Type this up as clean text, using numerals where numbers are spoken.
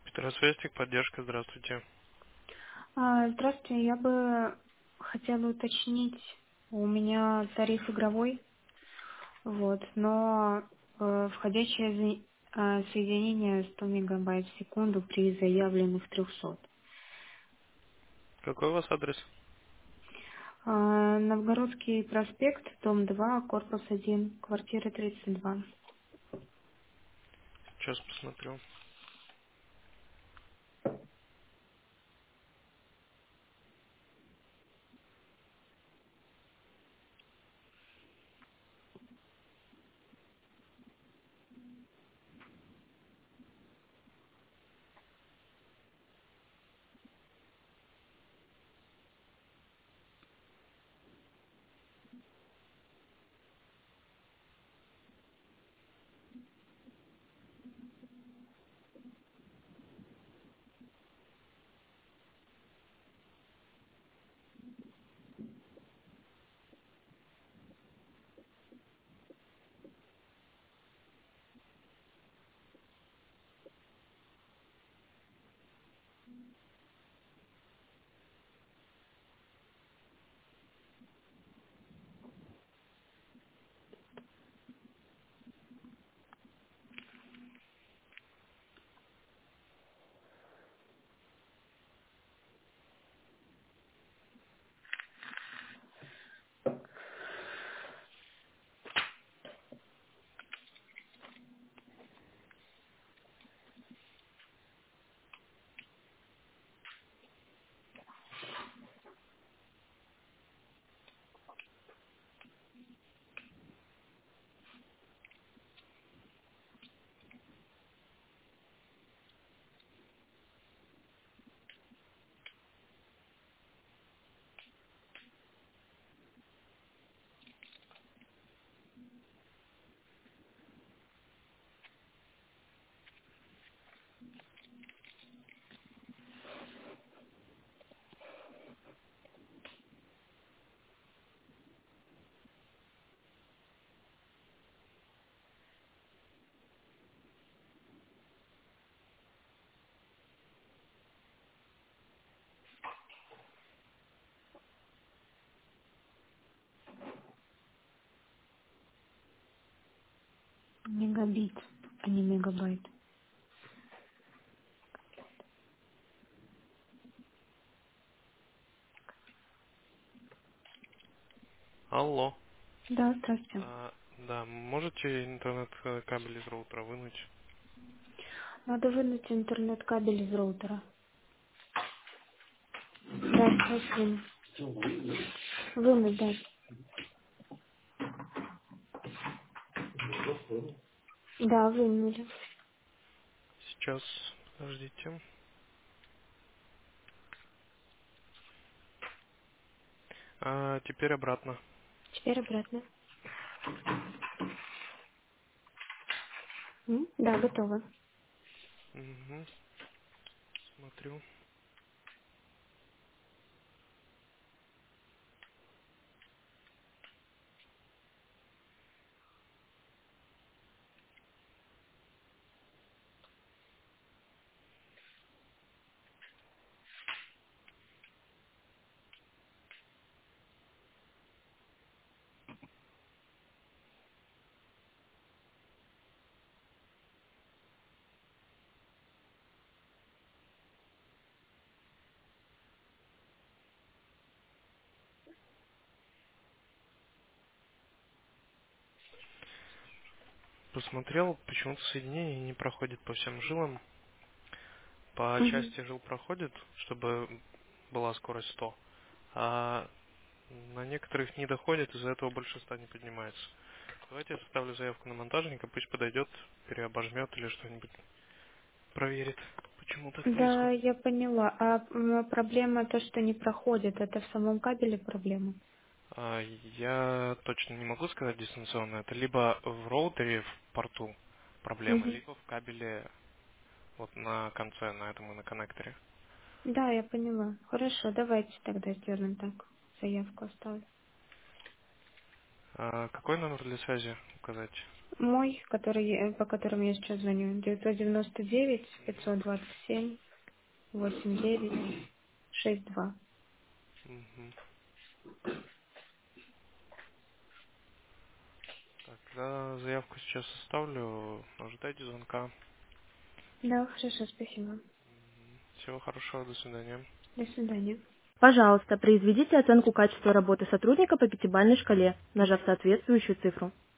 Петросвестик, поддержка, здравствуйте. Здравствуйте, я бы хотела уточнить, у меня тариф игровой, вот, но входящее соединение 100 мегабайт в секунду при заявленных 300. Какой у вас адрес? Новгородский проспект, дом 2, корпус 1, квартира 32. Сейчас посмотрю. Мегабит, а не мегабайт. Алло. Да, здравствуйте. Да, можете интернет-кабель из роутера вынуть? Надо вынуть интернет-кабель из роутера. Да, сейчас выну. Вынуть, да. Да, вынули. Сейчас, подождите. Теперь обратно. Теперь обратно. Да, готово. Угу, смотрю. Посмотрел, почему-то соединение не проходит по всем жилам. По Мгм. части жил проходит, чтобы была скорость 100. А на некоторых не доходит, из-за этого больше 100 не поднимается. Давайте я составлю заявку на монтажника, пусть подойдет, переобожмет или что-нибудь проверит, почему так Да, происходит. я поняла. Проблема то, что не проходит, это в самом кабеле проблема? Я точно не могу сказать дистанционно. Это либо в роутере, в порту проблема, Мгм. либо в кабеле вот на конце, на этом и на коннекторе. Да, я поняла. Хорошо, давайте тогда сделаем так. Заявку оставлю. Какой номер для связи указать? Мой, по которому я сейчас звоню, 999 527 8962. Мгм. Так, тогда заявку сейчас составлю. Ожидайте звонка. Да, хорошо, спасибо. Всего хорошего, до свидания. До свидания. Пожалуйста, произведите оценку качества работы сотрудника по пятибалльной шкале, нажав соответствующую цифру.